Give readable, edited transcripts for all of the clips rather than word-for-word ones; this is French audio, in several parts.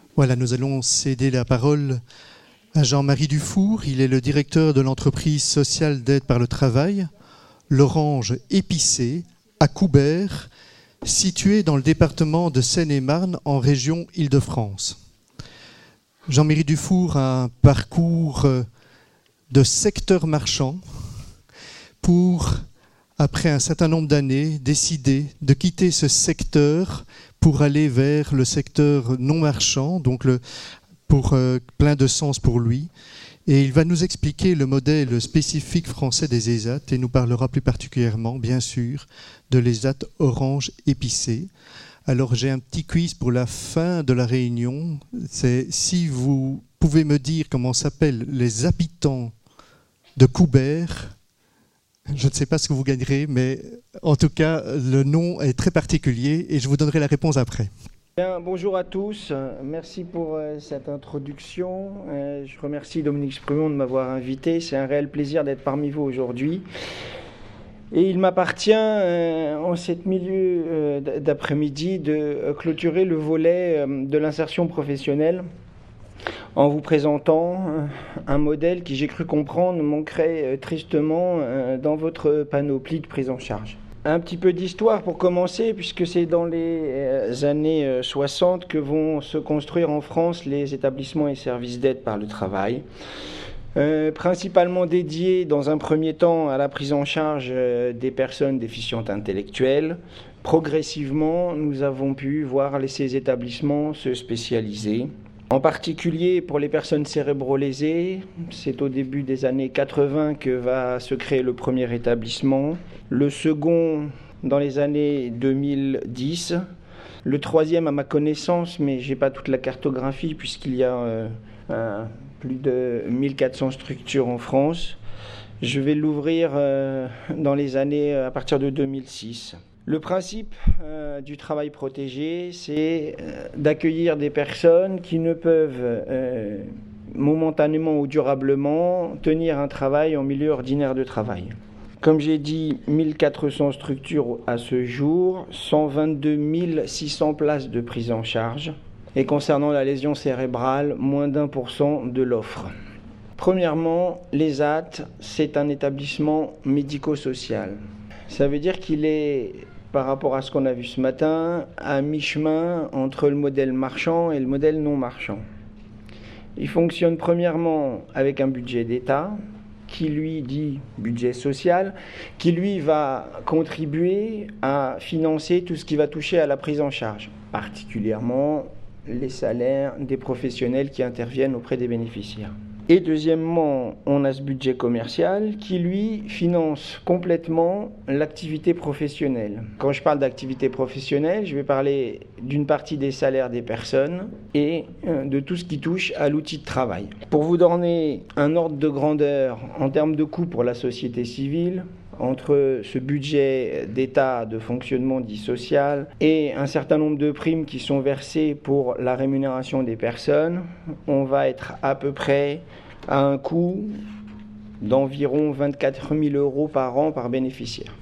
Voilà, nous allons céder la parole à Jean-Marie Dufour. Il est le directeur de l'entreprise sociale d'aide par le travail, l'Orange Épicé, à Coubert, située dans le département de Seine-et-Marne, en région Île-de-France. Jean-Marie Dufour a un parcours de secteur marchand pour, après un certain nombre d'années, décider de quitter ce secteur pour aller vers le secteur non marchand, donc pour plein de sens pour lui. Et il va nous expliquer le modèle spécifique français des ESAT et nous parlera plus particulièrement, bien sûr, de l'ESAT Orange Épicé. Alors j'ai un petit quiz pour la fin de la réunion. C'est si vous pouvez me dire comment s'appellent les habitants de Coubert. Je ne sais pas ce que vous gagnerez, mais en tout cas, le nom est très particulier et je vous donnerai la réponse après. Bien, bonjour à tous, merci pour cette introduction. Je remercie Dominique Sprumon de m'avoir invité. C'est un réel plaisir d'être parmi vous aujourd'hui. Et il m'appartient, en cette milieu d'après-midi, de clôturer le volet de l'insertion professionnelle en vous présentant un modèle qui, j'ai cru comprendre, manquerait tristement dans votre panoplie de prise en charge. Un petit peu d'histoire pour commencer, puisque c'est dans les années 60 que vont se construire en France les établissements et services d'aide par le travail. Principalement dédiés dans un premier temps à la prise en charge des personnes déficientes intellectuelles. Progressivement, nous avons pu voir ces établissements se spécialiser. En particulier pour les personnes cérébro-lésées, c'est au début des années 80 que va se créer le premier établissement. Le second dans les années 2010. Le troisième à ma connaissance, mais je n'ai pas toute la cartographie puisqu'il y a plus de 1400 structures en France. Je vais l'ouvrir dans les années à partir de 2006. Le principe du travail protégé, c'est d'accueillir des personnes qui ne peuvent momentanément ou durablement tenir un travail en milieu ordinaire de travail. Comme j'ai dit, 1400 structures à ce jour, 122 600 places de prise en charge. Et concernant la lésion cérébrale, moins d'1% de l'offre. Premièrement, l'ESAT, c'est un établissement médico-social. Ça veut dire qu'il est, par rapport à ce qu'on a vu ce matin, à mi-chemin entre le modèle marchand et le modèle non marchand. Il fonctionne premièrement avec un budget d'État, qui lui dit budget social, qui lui va contribuer à financer tout ce qui va toucher à la prise en charge, particulièrement les salaires des professionnels qui interviennent auprès des bénéficiaires. Et deuxièmement, on a ce budget commercial qui, lui, finance complètement l'activité professionnelle. Quand je parle d'activité professionnelle, je vais parler d'une partie des salaires des personnes et de tout ce qui touche à l'outil de travail. Pour vous donner un ordre de grandeur en termes de coûts pour la société civile, entre ce budget d'État de fonctionnement dit social et un certain nombre de primes qui sont versées pour la rémunération des personnes, on va être à peu près à un coût d'environ 24 000 € par an par bénéficiaire.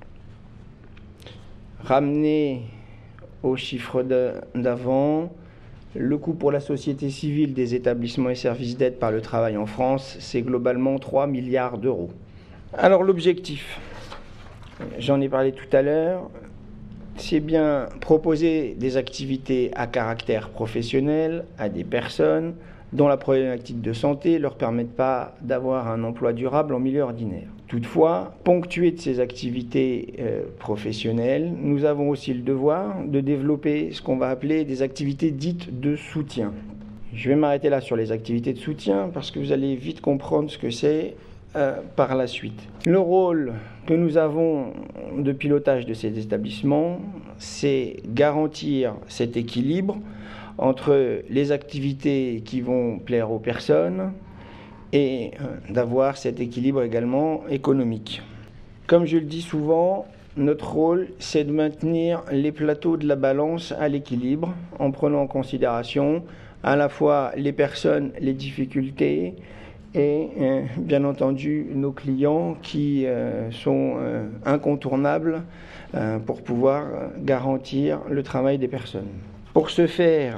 Ramené au chiffre d'avant, le coût pour la société civile des établissements et services d'aide par le travail en France, c'est globalement 3 milliards d'euros. Alors l'objectif, j'en ai parlé tout à l'heure, c'est bien proposer des activités à caractère professionnel à des personnes dont la problématique de santé ne leur permette pas d'avoir un emploi durable en milieu ordinaire. Toutefois, ponctué de ces activités professionnelles, nous avons aussi le devoir de développer ce qu'on va appeler des activités dites de soutien. Je vais m'arrêter là sur les activités de soutien parce que vous allez vite comprendre ce que c'est par la suite. Le rôle que nous avons de pilotage de ces établissements, c'est garantir cet équilibre entre les activités qui vont plaire aux personnes et d'avoir cet équilibre également économique. Comme je le dis souvent, notre rôle, c'est de maintenir les plateaux de la balance à l'équilibre en prenant en considération à la fois les personnes, les difficultés et bien entendu nos clients qui sont incontournables pour pouvoir garantir le travail des personnes. Pour ce faire,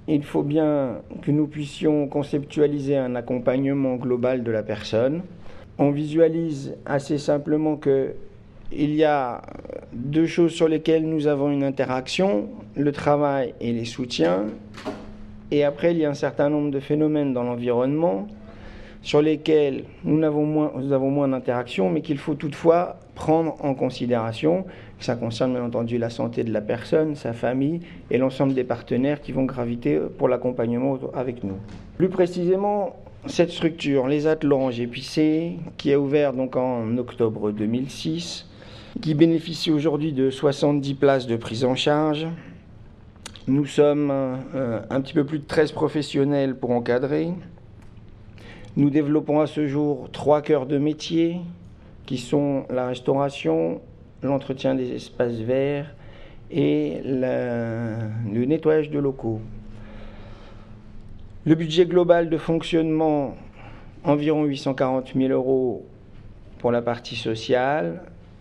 il faut bien que nous puissions conceptualiser un accompagnement global de la personne. On visualise assez simplement qu'il y a deux choses sur lesquelles nous avons une interaction, le travail et les soutiens. Et après, il y a un certain nombre de phénomènes dans l'environnement sur lesquels nous avons moins d'interaction, mais qu'il faut toutefois prendre en considération. Ça concerne bien entendu la santé de la personne, sa famille et l'ensemble des partenaires qui vont graviter pour l'accompagnement avec nous. Plus précisément, cette structure, les Ateliers Lorange Épicé, qui a ouvert donc en octobre 2006, qui bénéficie aujourd'hui de 70 places de prise en charge. Nous sommes un petit peu plus de 13 professionnels pour encadrer. Nous développons à ce jour 3 cœurs de métier qui sont la restauration, l'entretien des espaces verts et le nettoyage de locaux. Le budget global de fonctionnement, environ 840 000 € pour la partie sociale.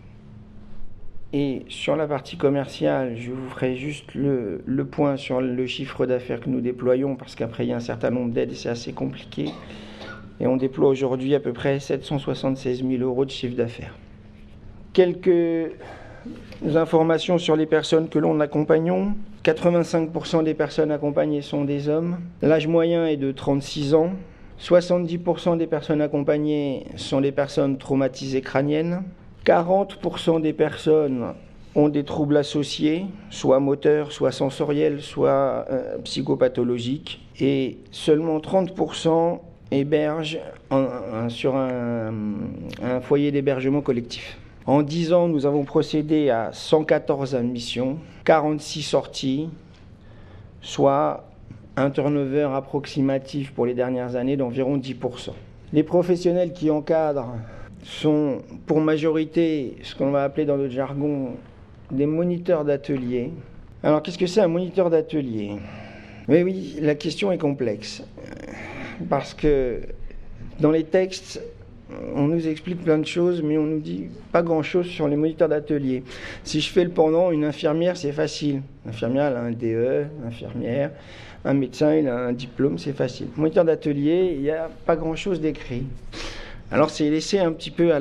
Et sur la partie commerciale, je vous ferai juste le point sur le chiffre d'affaires que nous déployons, parce qu'après il y a un certain nombre d'aides et c'est assez compliqué. Et on déploie aujourd'hui à peu près 776 000 € de chiffre d'affaires. Quelques informations sur les personnes que l'on accompagne. 85% des personnes accompagnées sont des hommes. L'âge moyen est de 36 ans. 70% des personnes accompagnées sont des personnes traumatisées crâniennes. 40% des personnes ont des troubles associés, soit moteurs, soit sensoriels, soit psychopathologiques. Et seulement 30% hébergent sur un foyer d'hébergement collectif. En 10 ans, nous avons procédé à 114 admissions, 46 sorties, soit un turnover approximatif pour les dernières années d'environ 10%. Les professionnels qui encadrent sont pour majorité ce qu'on va appeler dans notre jargon des moniteurs d'atelier. Alors qu'est-ce que c'est un moniteur d'atelier ? Mais oui, la question est complexe parce que dans les textes, on nous explique plein de choses, mais on nous dit pas grand-chose sur les moniteurs d'atelier. Si je fais le pendant, une infirmière, c'est facile. L'infirmière, elle a un DE, infirmière. Un médecin, il a un diplôme, c'est facile. Moniteur d'atelier, il n'y a pas grand-chose d'écrit. Alors c'est laissé un petit peu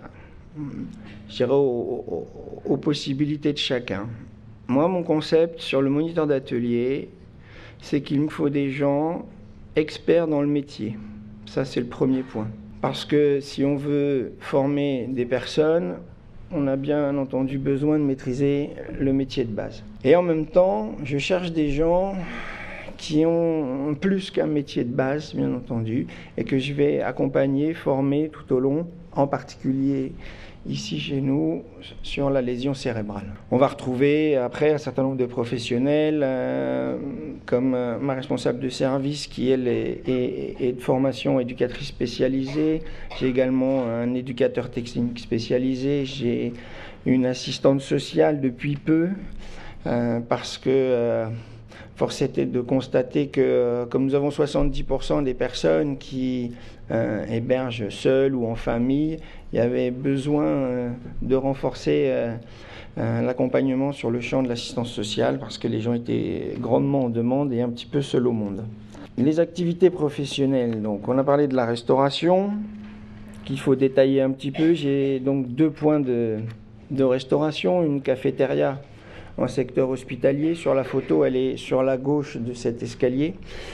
aux possibilités de chacun. Moi, mon concept sur le moniteur d'atelier, c'est qu'il me faut des gens experts dans le métier. Ça, c'est le premier point. Parce que si on veut former des personnes, on a bien entendu besoin de maîtriser le métier de base. Et en même temps, je cherche des gens qui ont plus qu'un métier de base, bien entendu, et que je vais accompagner, former tout au long, en particulier ici chez nous, sur la lésion cérébrale. On va retrouver après un certain nombre de professionnels, comme ma responsable de service qui, elle, est de formation éducatrice spécialisée. J'ai également un éducateur technique spécialisé. J'ai une assistante sociale depuis peu, parce que force était de constater que, comme nous avons 70% des personnes qui hébergent seules ou en famille, il y avait besoin de renforcer l'accompagnement sur le champ de l'assistance sociale parce que les gens étaient grandement en demande et un petit peu seuls au monde. Les activités professionnelles, donc on a parlé de la restauration, qu'il faut détailler un petit peu. J'ai donc 2 points de restauration, une cafétéria en secteur hospitalier. Sur la photo, elle est sur la gauche de cet escalier.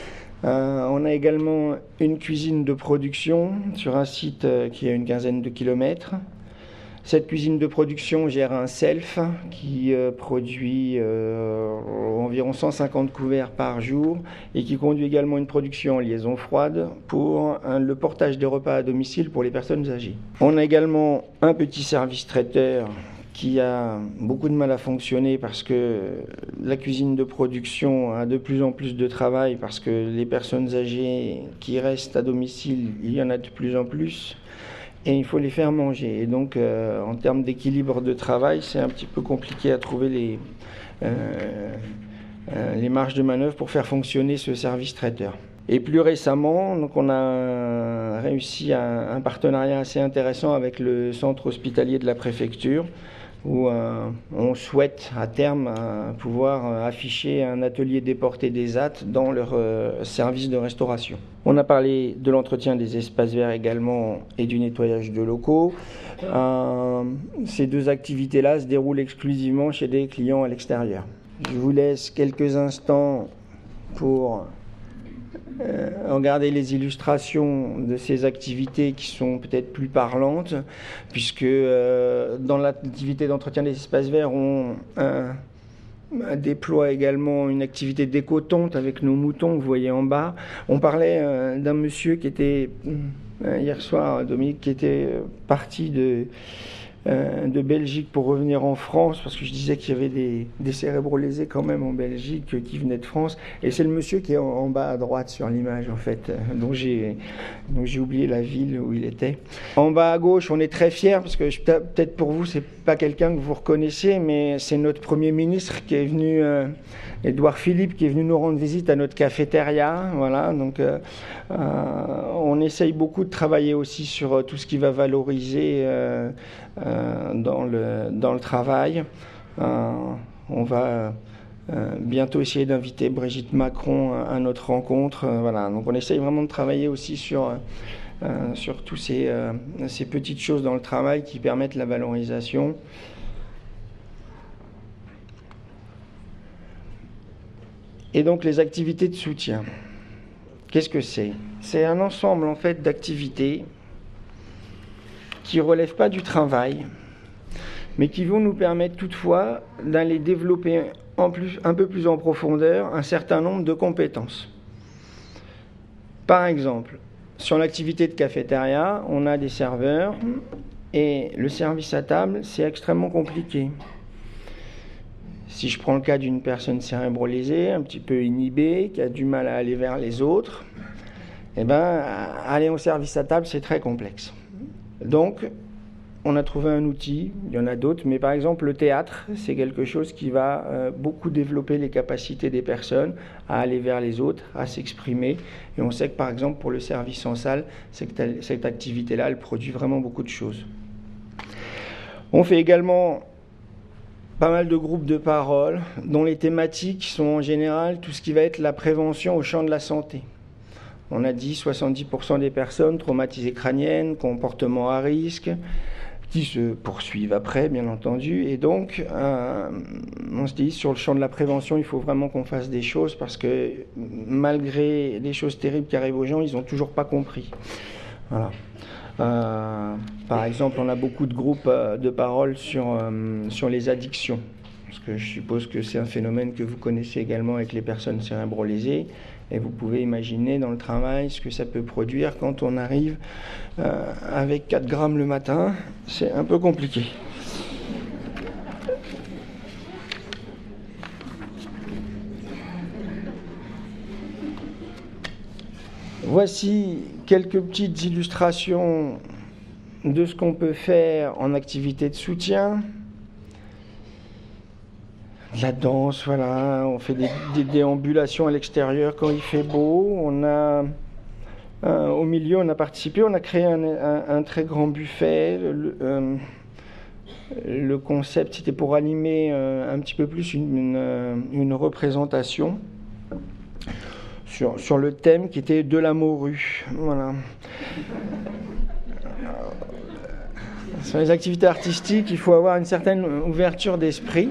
On a également une cuisine de production sur un site qui a une quinzaine de kilomètres. Cette cuisine de production gère un self qui produit environ 150 couverts par jour et qui conduit également une production en liaison froide pour le portage des repas à domicile pour les personnes âgées. On a également un petit service traiteur qui a beaucoup de mal à fonctionner parce que la cuisine de production a de plus en plus de travail parce que les personnes âgées qui restent à domicile, il y en a de plus en plus et il faut les faire manger. Et donc, en termes d'équilibre de travail, c'est un petit peu compliqué à trouver les marges de manœuvre pour faire fonctionner ce service traiteur. Et plus récemment, donc on a réussi un partenariat assez intéressant avec le centre hospitalier de la préfecture, où on souhaite à terme pouvoir afficher un atelier déporté des AT dans leur service de restauration. On a parlé de l'entretien des espaces verts également et du nettoyage de locaux. Ces deux activités-là se déroulent exclusivement chez des clients à l'extérieur. Je vous laisse quelques instants pour regarder les illustrations de ces activités qui sont peut-être plus parlantes, puisque dans l'activité d'entretien des espaces verts, on déploie également une activité d'éco-tonte avec nos moutons, vous voyez en bas. On parlait d'un monsieur qui était, hier soir, Dominique, qui était parti de Belgique pour revenir en France, parce que je disais qu'il y avait des cérébrolésés quand même en Belgique qui venaient de France, et c'est le monsieur qui est en bas à droite sur l'image en fait, donc j'ai oublié la ville où il était. En bas à gauche, on est très fiers, parce que peut-être pour vous c'est pas quelqu'un que vous reconnaissez, mais c'est notre Premier ministre qui est venu, Édouard Philippe, qui est venu nous rendre visite à notre cafétéria, voilà, donc on essaye beaucoup de travailler aussi sur tout ce qui va valoriser dans le travail. On va bientôt essayer d'inviter Brigitte Macron à notre rencontre. Voilà. Donc on essaye vraiment de travailler aussi sur tous ces petites choses dans le travail qui permettent la valorisation. Et donc les activités de soutien. Qu'est-ce que c'est ? C'est un ensemble en fait d'activités qui ne relèvent pas du travail, mais qui vont nous permettre toutefois d'aller développer un peu plus en profondeur un certain nombre de compétences. Par exemple, sur l'activité de cafétéria, on a des serveurs et le service à table, c'est extrêmement compliqué. Si je prends le cas d'une personne cérébrolésée, un petit peu inhibée, qui a du mal à aller vers les autres, aller au service à table, c'est très complexe. Donc, on a trouvé un outil, il y en a d'autres, mais par exemple le théâtre, c'est quelque chose qui va beaucoup développer les capacités des personnes à aller vers les autres, à s'exprimer. Et on sait que par exemple pour le service en salle, cette activité-là, elle produit vraiment beaucoup de choses. On fait également pas mal de groupes de parole, dont les thématiques sont en général tout ce qui va être la prévention au champ de la santé. On a dit 70% des personnes traumatisées crâniennes, comportements à risque, qui se poursuivent après, bien entendu. Et donc, on se dit, sur le champ de la prévention, il faut vraiment qu'on fasse des choses, parce que malgré les choses terribles qui arrivent aux gens, ils n'ont toujours pas compris. Voilà. Par exemple, on a beaucoup de groupes de parole sur les addictions, parce que je suppose que c'est un phénomène que vous connaissez également avec les personnes cérébrolésées. Et vous pouvez imaginer dans le travail ce que ça peut produire quand on arrive avec 4 grammes le matin. C'est un peu compliqué. Voici quelques petites illustrations de ce qu'on peut faire en activité de soutien. La danse, voilà, on fait des déambulations à l'extérieur quand il fait beau. On a, au milieu, on a participé, on a créé un très grand buffet. Le concept, c'était pour animer un petit peu plus une représentation sur le thème qui était de la morue. Voilà. Sur les activités artistiques, il faut avoir une certaine ouverture d'esprit.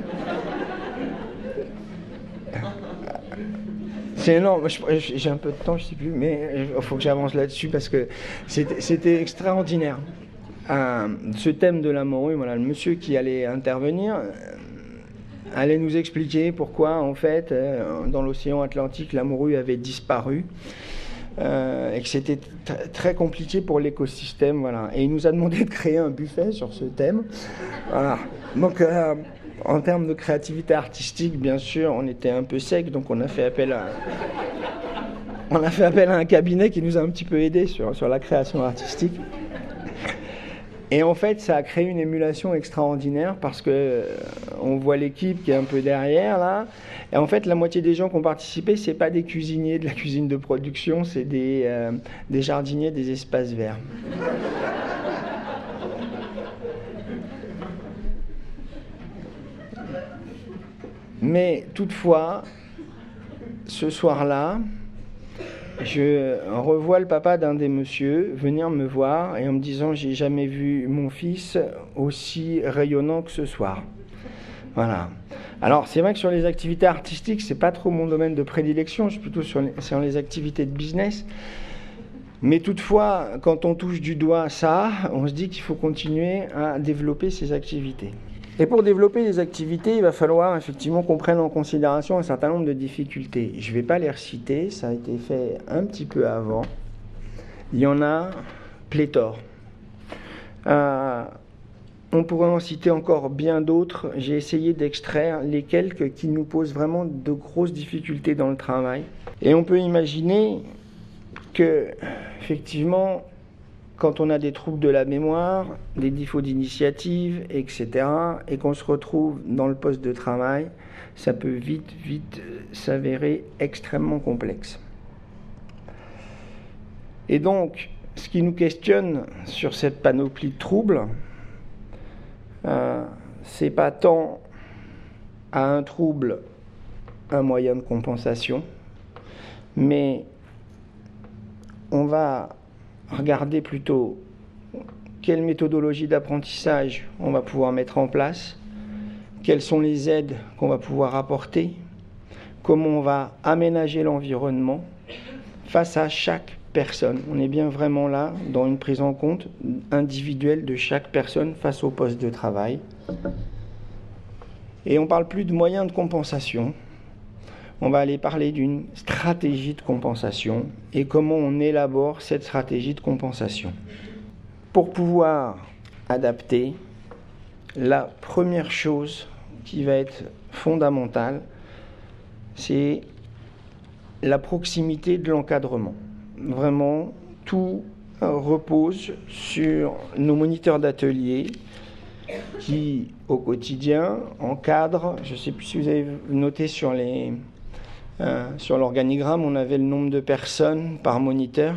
C'est énorme, j'ai un peu de temps, je ne sais plus, mais il faut que j'avance là-dessus parce que c'était extraordinaire. Ce thème de la morue, voilà, le monsieur qui allait intervenir allait nous expliquer pourquoi, en fait, dans l'océan Atlantique, la morue avait disparu et que c'était très compliqué pour l'écosystème. Voilà. Et il nous a demandé de créer un buffet sur ce thème. Voilà. Donc, en termes de créativité artistique, bien sûr, on était un peu sec, donc on a fait appel à un cabinet qui nous a un petit peu aidé sur la création artistique. Et en fait, ça a créé une émulation extraordinaire parce que on voit l'équipe qui est un peu derrière là. Et en fait, la moitié des gens qui ont participé, c'est pas des cuisiniers de la cuisine de production, c'est des jardiniers des espaces verts. Mais toutefois, ce soir-là, je revois le papa d'un des messieurs venir me voir et en me disant « J'ai jamais vu mon fils aussi rayonnant que ce soir ». Voilà. Alors, c'est vrai que sur les activités artistiques, c'est pas trop mon domaine de prédilection, je suis plutôt sur les activités de business. Mais toutefois, quand on touche du doigt ça, on se dit qu'il faut continuer à développer ces activités. Et pour développer les activités, il va falloir effectivement qu'on prenne en considération un certain nombre de difficultés. Je ne vais pas les reciter, ça a été fait un petit peu avant. Il y en a pléthore. On pourrait en citer encore bien d'autres. J'ai essayé d'extraire les quelques qui nous posent vraiment de grosses difficultés dans le travail. Et on peut imaginer que, effectivement, quand on a des troubles de la mémoire, des défauts d'initiative, etc., et qu'on se retrouve dans le poste de travail, ça peut vite s'avérer extrêmement complexe. Et donc, ce qui nous questionne sur cette panoplie de troubles, c'est pas tant à un trouble un moyen de compensation, mais on va regarder plutôt quelle méthodologie d'apprentissage on va pouvoir mettre en place, quelles sont les aides qu'on va pouvoir apporter, comment on va aménager l'environnement face à chaque personne. On est bien vraiment là dans une prise en compte individuelle de chaque personne face au poste de travail. Et on ne parle plus de moyens de compensation. On va aller parler d'une stratégie de compensation et comment on élabore cette stratégie de compensation. Pour pouvoir adapter, la première chose qui va être fondamentale, c'est la proximité de l'encadrement. Vraiment, tout repose sur nos moniteurs d'atelier qui, au quotidien, encadrent. Je ne sais plus si vous avez noté sur l'organigramme, on avait le nombre de personnes par moniteur.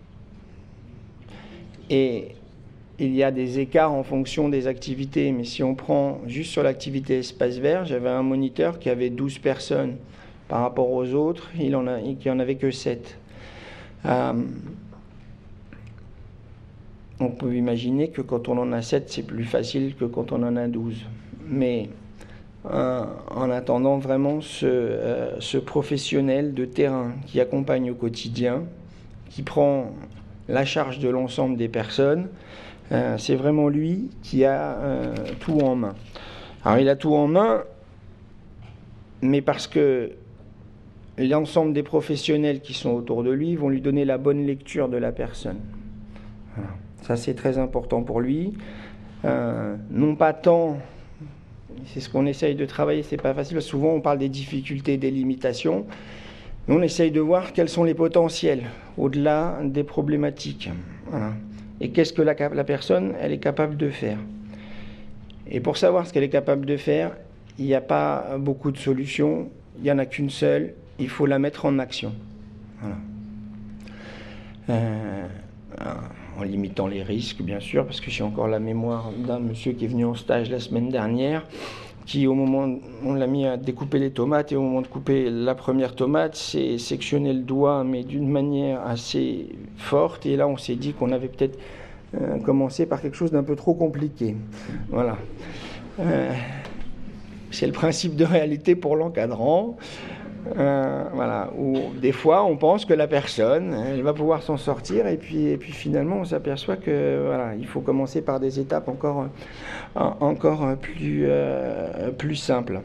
Et il y a des écarts en fonction des activités. Mais si on prend juste sur l'activité espace vert, j'avais un moniteur qui avait 12 personnes. Par rapport aux autres, il n'y en avait que 7. On peut imaginer que quand on en a 7, c'est plus facile que quand on en a 12. Mais en attendant vraiment ce professionnel de terrain qui accompagne au quotidien, qui prend la charge de l'ensemble des personnes, c'est vraiment lui qui a tout en main. Alors il a tout en main, mais parce que l'ensemble des professionnels qui sont autour de lui vont lui donner la bonne lecture de la personne. Voilà. Ça, c'est très important pour lui. Non pas tant, c'est ce qu'on essaye de travailler, c'est pas facile. Souvent, on parle des difficultés, des limitations. On essaye de voir quels sont les potentiels au-delà des problématiques. Voilà. Et qu'est-ce que la personne, elle est capable de faire. Et pour savoir ce qu'elle est capable de faire, il n'y a pas beaucoup de solutions. Il n'y en a qu'une seule. Il faut la mettre en action. Voilà. En limitant les risques, bien sûr, parce que j'ai encore la mémoire d'un monsieur qui est venu en stage la semaine dernière, qui, au moment, on l'a mis à découper les tomates, et au moment de couper la première tomate, s'est sectionné le doigt, mais d'une manière assez forte, et là, on s'est dit qu'on avait peut-être commencé par quelque chose d'un peu trop compliqué. Voilà. C'est le principe de réalité pour l'encadrant. Voilà, où des fois on pense que la personne elle va pouvoir s'en sortir et puis finalement on s'aperçoit que voilà, il faut commencer par des étapes encore plus simples.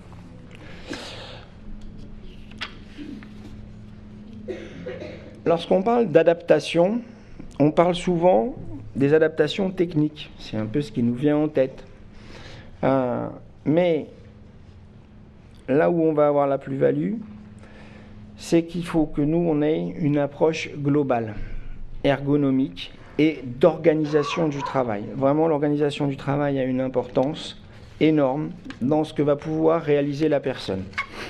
Lorsqu'on parle d'adaptation, on parle souvent des adaptations techniques. C'est un peu ce qui nous vient en tête. Mais là où on va avoir la plus-value, c'est qu'il faut que nous, on ait une approche globale, ergonomique et d'organisation du travail. Vraiment, l'organisation du travail a une importance énorme dans ce que va pouvoir réaliser la personne.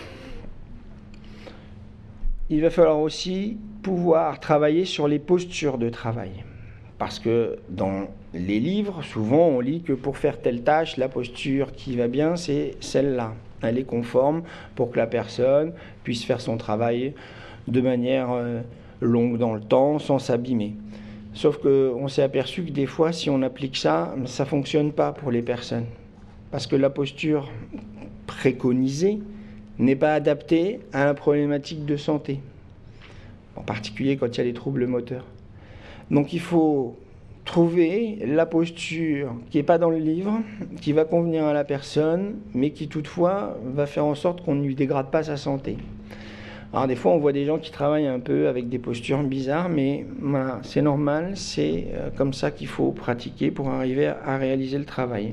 Il va falloir aussi pouvoir travailler sur les postures de travail. Parce que dans les livres, souvent, on lit que pour faire telle tâche, la posture qui va bien, c'est celle-là. Elle est conforme pour que la personne puisse faire son travail de manière longue dans le temps, sans s'abîmer. Sauf qu'on s'est aperçu que des fois, si on applique ça, ça ne fonctionne pas pour les personnes. Parce que la posture préconisée n'est pas adaptée à la problématique de santé, en particulier quand il y a des troubles moteurs. Donc il faut trouver la posture qui n'est pas dans le livre, qui va convenir à la personne, mais qui toutefois va faire en sorte qu'on ne lui dégrade pas sa santé. Alors des fois on voit des gens qui travaillent un peu avec des postures bizarres, mais voilà, c'est normal, c'est comme ça qu'il faut pratiquer pour arriver à réaliser le travail.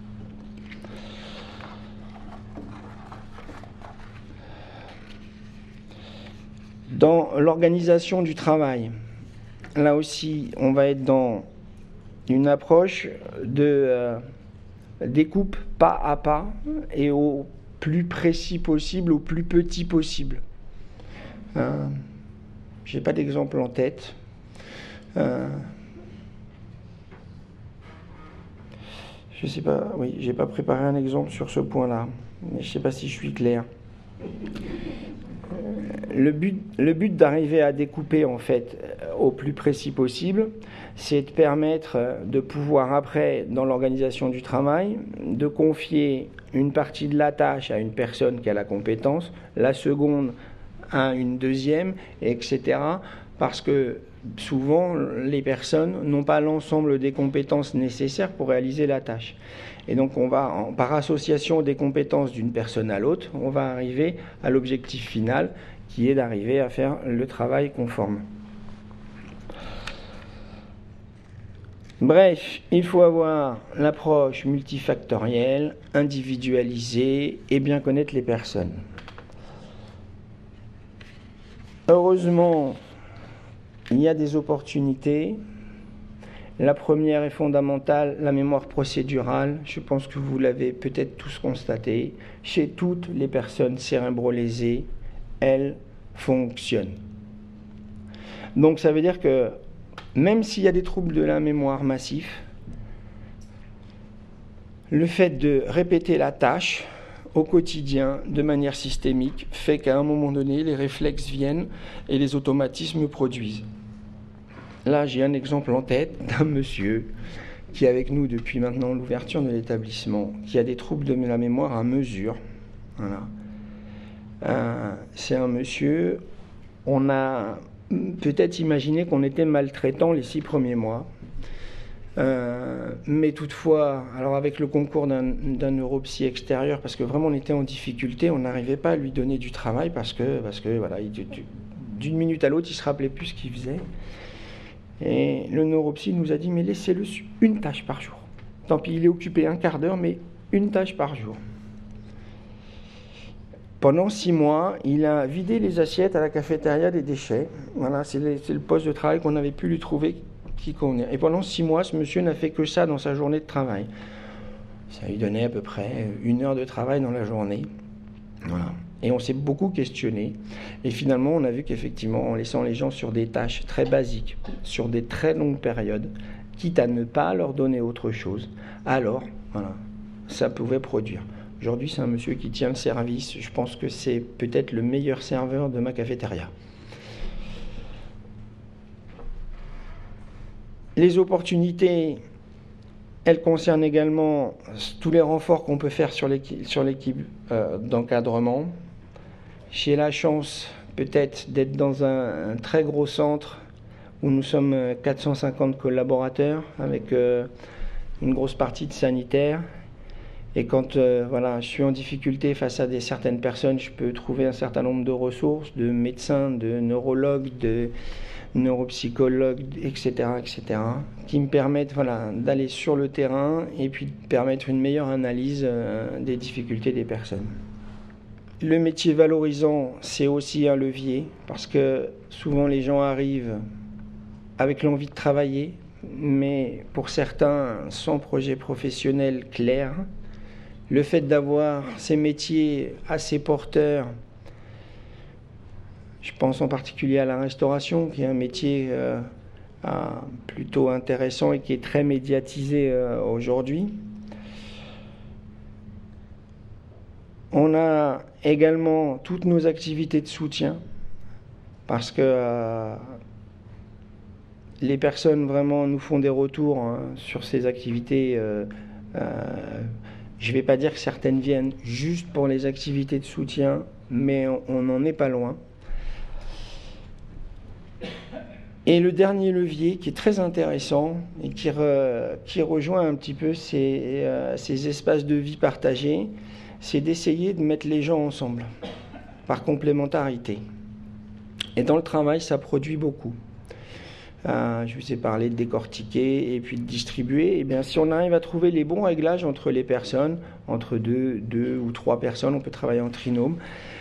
Dans l'organisation du travail, là aussi on va être dans une approche de découpe pas à pas et au plus précis possible, au plus petit possible. J'ai pas d'exemple en tête. Je sais pas, oui, j'ai pas préparé un exemple sur ce point-là, mais je sais pas si je suis clair. Le but d'arriver à découper en fait au plus précis possible, c'est de permettre de pouvoir après, dans l'organisation du travail, de confier une partie de la tâche à une personne qui a la compétence, la seconde à une deuxième, etc. Parce que souvent, les personnes n'ont pas l'ensemble des compétences nécessaires pour réaliser la tâche. Et donc, par association des compétences d'une personne à l'autre, on va arriver à l'objectif final, qui est d'arriver à faire le travail conforme. Bref, il faut avoir l'approche multifactorielle, individualisée et bien connaître les personnes. Heureusement, il y a des opportunités. La première est fondamentale, la mémoire procédurale. Je pense que vous l'avez peut-être tous constaté. Chez toutes les personnes cérébro-lésées, elle fonctionne. Donc ça veut dire que même s'il y a des troubles de la mémoire massifs, le fait de répéter la tâche au quotidien de manière systémique fait qu'à un moment donné, les réflexes viennent et les automatismes produisent. Là, j'ai un exemple en tête d'un monsieur qui est avec nous depuis maintenant l'ouverture de l'établissement, qui a des troubles de la mémoire à mesure. Voilà. C'est un monsieur, on a peut-être imaginé qu'on était maltraitant les 6 premiers mois. Mais toutefois, alors avec le concours d'un neuropsy extérieur, parce que vraiment on était en difficulté, on n'arrivait pas à lui donner du travail parce que voilà, d'une minute à l'autre, il se rappelait plus ce qu'il faisait. Et le neuropsy nous a dit, mais laissez-le une tâche par jour. Tant pis, il est occupé un quart d'heure, mais une tâche par jour. Pendant 6 mois, il a vidé les assiettes à la cafétéria des déchets. Voilà, c'est le poste de travail qu'on avait pu lui trouver qui convenait. Et pendant 6 mois, ce monsieur n'a fait que ça dans sa journée de travail. Ça lui donnait à peu près 1 heure de travail dans la journée. Voilà. Et on s'est beaucoup questionné. Et finalement, on a vu qu'effectivement, en laissant les gens sur des tâches très basiques, sur des très longues périodes, quitte à ne pas leur donner autre chose, alors, voilà, ça pouvait produire. Aujourd'hui, c'est un monsieur qui tient le service. Je pense que c'est peut-être le meilleur serveur de ma cafétéria. Les opportunités, elles concernent également tous les renforts qu'on peut faire sur l'équipe d'encadrement. J'ai la chance peut-être d'être dans un très gros centre où nous sommes 450 collaborateurs avec une grosse partie de sanitaires. Et quand je suis en difficulté face à certaines personnes, je peux trouver un certain nombre de ressources, de médecins, de neurologues, de neuropsychologues, etc., qui me permettent d'aller sur le terrain et puis de permettre une meilleure analyse des difficultés des personnes. Le métier valorisant, c'est aussi un levier, parce que souvent les gens arrivent avec l'envie de travailler, mais pour certains, sans projet professionnel clair. Le fait d'avoir ces métiers assez porteurs, je pense en particulier à la restauration, qui est un métier plutôt intéressant et qui est très médiatisé aujourd'hui. On a également toutes nos activités de soutien, parce que les personnes vraiment nous font des retours sur ces activités. Je ne vais pas dire que certaines viennent juste pour les activités de soutien, mais on n'en est pas loin. Et le dernier levier qui est très intéressant et qui rejoint un petit peu ces espaces de vie partagés, c'est d'essayer de mettre les gens ensemble, par complémentarité. Et dans le travail, ça produit beaucoup. Je vous ai parlé de décortiquer et puis de distribuer. Et bien, si on arrive à trouver les bons réglages entre les personnes, entre deux ou trois personnes, on peut travailler en trinôme.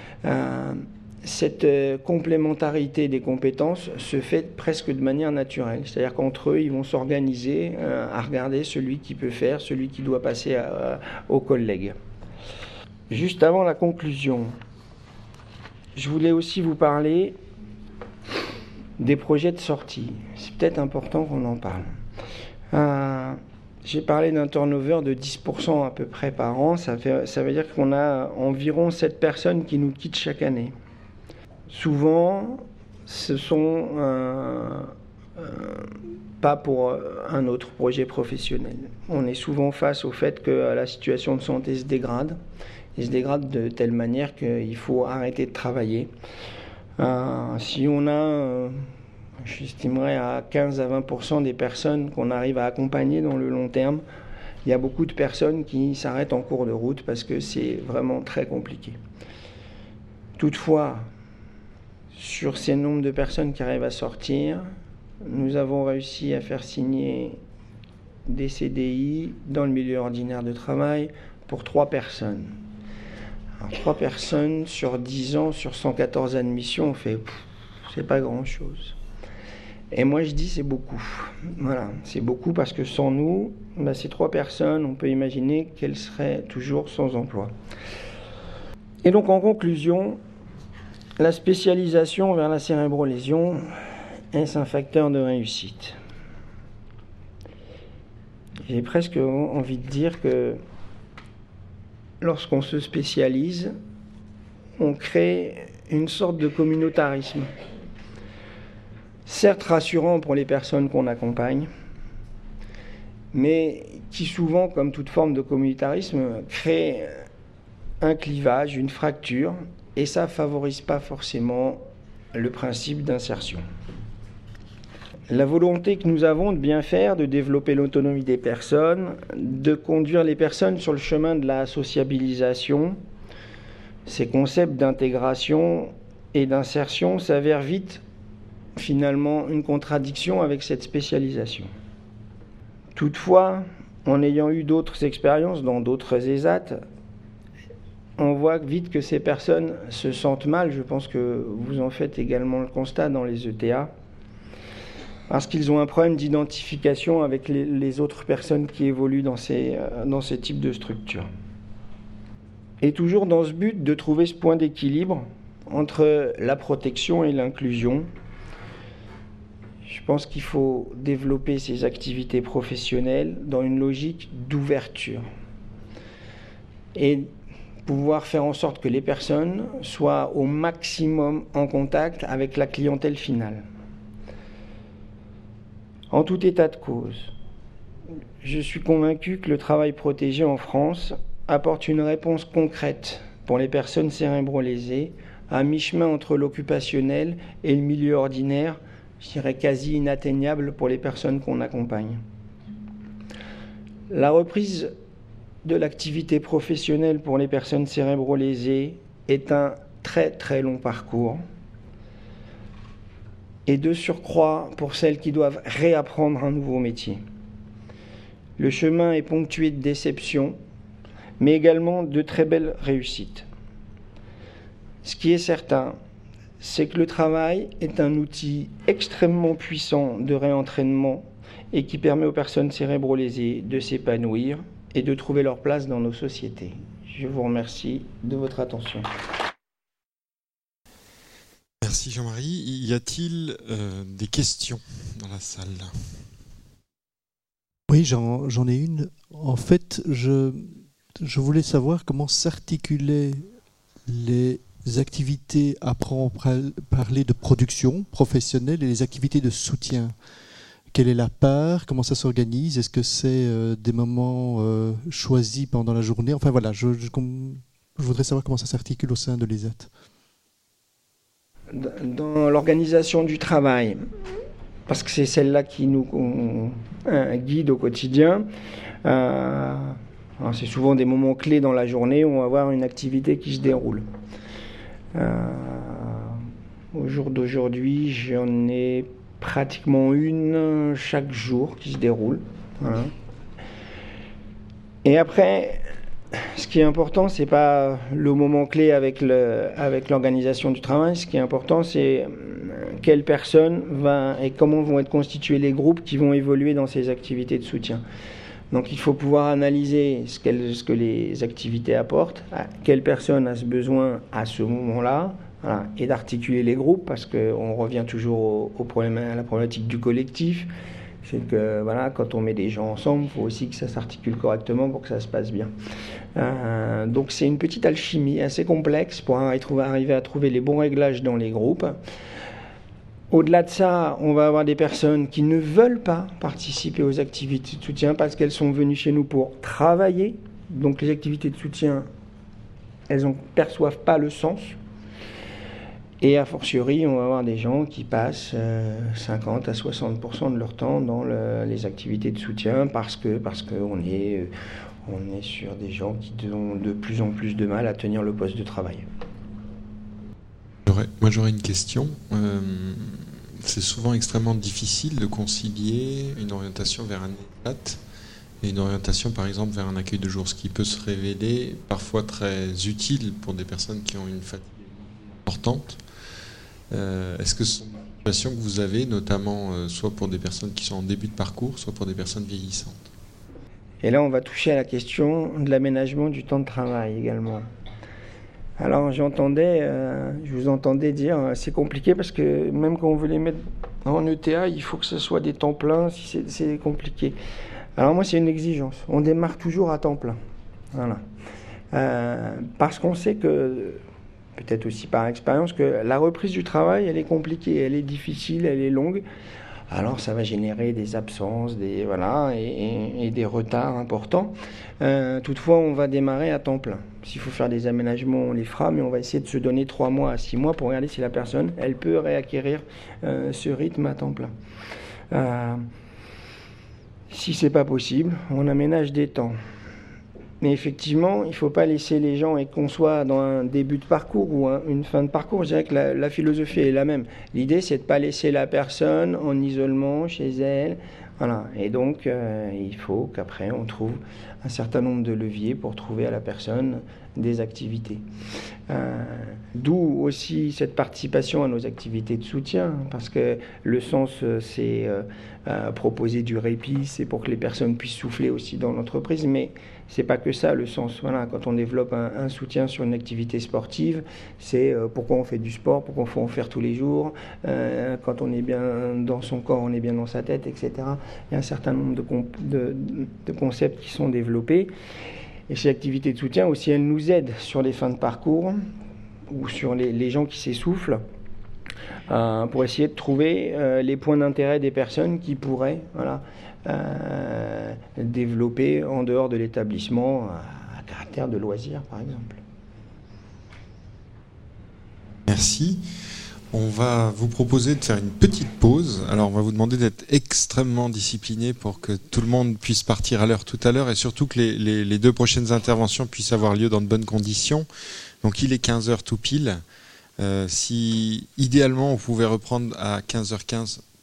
Cette complémentarité des compétences se fait presque de manière naturelle. C'est-à-dire qu'entre eux, ils vont s'organiser à regarder celui qui peut faire, celui qui doit passer aux collègues. Juste avant la conclusion, je voulais aussi vous parler des projets de sortie. C'est peut-être important qu'on en parle. J'ai parlé d'un turnover de 10% à peu près par an. Ça veut dire qu'on a environ 7 personnes qui nous quittent chaque année. Souvent, ce sont pas pour un autre projet professionnel. On est souvent face au fait que la situation de santé se dégrade. Il se dégrade de telle manière qu'il faut arrêter de travailler. Si on a, j'estimerais à 15 à 20% des personnes qu'on arrive à accompagner dans le long terme, il y a beaucoup de personnes qui s'arrêtent en cours de route parce que c'est vraiment très compliqué. Toutefois, sur ces nombres de personnes qui arrivent à sortir, nous avons réussi à faire signer des CDI dans le milieu ordinaire de travail pour 3 personnes. Alors, 3 personnes sur 10 ans, sur 114 admissions, on fait, c'est pas grand-chose. Et moi, je dis c'est beaucoup. Voilà, c'est beaucoup parce que sans nous, ces 3 personnes, on peut imaginer qu'elles seraient toujours sans emploi. Et donc, en conclusion, la spécialisation vers la cérébrolésion, est-ce un facteur de réussite ? J'ai presque envie de dire que lorsqu'on se spécialise, on crée une sorte de communautarisme. Certes rassurant pour les personnes qu'on accompagne, mais qui souvent, comme toute forme de communautarisme, crée un clivage, une fracture, et ça ne favorise pas forcément le principe d'insertion. La volonté que nous avons de bien faire, de développer l'autonomie des personnes, de conduire les personnes sur le chemin de la sociabilisation, ces concepts d'intégration et d'insertion s'avèrent vite, finalement, une contradiction avec cette spécialisation. Toutefois, en ayant eu d'autres expériences dans d'autres ESAT, on voit vite que ces personnes se sentent mal. Je pense que vous en faites également le constat dans les ETA, parce qu'ils ont un problème d'identification avec les autres personnes qui évoluent dans ces types de structures. Et toujours dans ce but de trouver ce point d'équilibre entre la protection et l'inclusion, je pense qu'il faut développer ces activités professionnelles dans une logique d'ouverture et pouvoir faire en sorte que les personnes soient au maximum en contact avec la clientèle finale. En tout état de cause, je suis convaincu que le travail protégé en France apporte une réponse concrète pour les personnes cérébrolésées, à mi-chemin entre l'occupationnel et le milieu ordinaire, je dirais quasi inatteignable pour les personnes qu'on accompagne. La reprise de l'activité professionnelle pour les personnes cérébrolésées est un très très long parcours. Et de surcroît pour celles qui doivent réapprendre un nouveau métier. Le chemin est ponctué de déceptions, mais également de très belles réussites. Ce qui est certain, c'est que le travail est un outil extrêmement puissant de réentraînement et qui permet aux personnes cérébrolésées de s'épanouir et de trouver leur place dans nos sociétés. Je vous remercie de votre attention. Merci Jean-Marie. Y a-t-il des questions dans la salle ? Oui, j'en ai une. En fait, je Je voulais savoir comment s'articulaient les activités à parler de production professionnelle et les activités de soutien. Quelle est la part? Comment ça s'organise? Est-ce que c'est des moments choisis pendant la journée? Enfin voilà, je voudrais savoir comment ça s'articule au sein de l'ESAT. Dans l'organisation du travail, parce que c'est celle-là qui nous guide au quotidien, c'est souvent des moments clés dans la journée où on va avoir une activité qui se déroule. Au jour d'aujourd'hui, j'en ai pratiquement une chaque jour qui se déroule. Voilà. Et après, ce qui est important, c'est pas le moment clé avec l'organisation du travail. Ce qui est important, c'est quelle personne va et comment vont être constitués les groupes qui vont évoluer dans ces activités de soutien. Donc il faut pouvoir analyser ce que les activités apportent, quelle personne a ce besoin à ce moment-là, voilà, et d'articuler les groupes, parce qu'on revient toujours à la problématique du collectif. C'est que voilà, quand on met des gens ensemble, il faut aussi que ça s'articule correctement pour que ça se passe bien. Donc c'est une petite alchimie assez complexe pour arriver à trouver les bons réglages dans les groupes. Au-delà de ça, on va avoir des personnes qui ne veulent pas participer aux activités de soutien parce qu'elles sont venues chez nous pour travailler. Donc les activités de soutien, elles ne perçoivent pas le sens. Et a fortiori, on va avoir des gens qui passent 50 à 60% de leur temps dans les activités de soutien parce qu'on est sur des gens qui ont de plus en plus de mal à tenir le poste de travail. Moi j'aurais une question. C'est souvent extrêmement difficile de concilier une orientation vers un ESAT et une orientation par exemple vers un accueil de jour, ce qui peut se révéler parfois très utile pour des personnes qui ont une fatigue importante. Est-ce que ce sont des situations que vous avez, notamment soit pour des personnes qui sont en début de parcours, soit pour des personnes vieillissantes? Et là, on va toucher à la question de l'aménagement du temps de travail également. Alors, je vous entendais dire, c'est compliqué parce que même quand on veut les mettre en ETA, il faut que ce soit des temps pleins, si c'est compliqué. Alors moi, c'est une exigence. On démarre toujours à temps plein. Voilà. Parce qu'on sait que, peut-être aussi par expérience, que la reprise du travail, elle est compliquée, elle est difficile, elle est longue. Alors ça va générer des absences, et des retards importants. Toutefois, on va démarrer à temps plein. S'il faut faire des aménagements, on les fera, mais on va essayer de se donner 3 mois à 6 mois pour regarder si la personne, elle peut réacquérir ce rythme à temps plein. Si c'est pas possible, on aménage des temps. Mais effectivement, il ne faut pas laisser les gens, et qu'on soit dans un début de parcours ou une fin de parcours, je dirais que la philosophie est la même. L'idée, c'est de ne pas laisser la personne en isolement chez elle. Voilà. Et donc, il faut qu'après, on trouve un certain nombre de leviers pour trouver à la personne des activités. D'où aussi cette participation à nos activités de soutien, parce que le sens, c'est proposer du répit, c'est pour que les personnes puissent souffler aussi dans l'entreprise, mais c'est pas que ça le sens. Voilà, quand on développe un soutien sur une activité sportive, c'est pourquoi on fait du sport, pourquoi il faut en faire tous les jours, quand on est bien dans son corps, on est bien dans sa tête, etc. Il y a un certain nombre de concepts qui sont développés. Et ces activités de soutien aussi, elles nous aident sur les fins de parcours ou sur les gens qui s'essoufflent pour essayer de trouver les points d'intérêt des personnes qui pourraient développer en dehors de l'établissement à caractère de loisir, par exemple. Merci. On va vous proposer de faire une petite pause. Alors, on va vous demander d'être extrêmement discipliné pour que tout le monde puisse partir à l'heure tout à l'heure et surtout que les 2 prochaines interventions puissent avoir lieu dans de bonnes conditions. Donc, il est 15h tout pile. Si, idéalement, on pouvait reprendre à 15h15